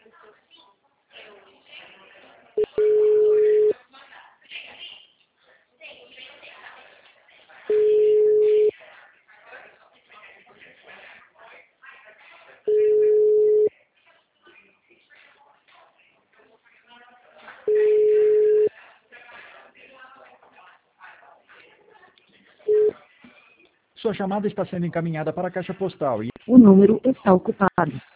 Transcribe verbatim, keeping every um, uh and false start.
Sua chamada está sendo encaminhada para a caixa postal e O número está ocupado.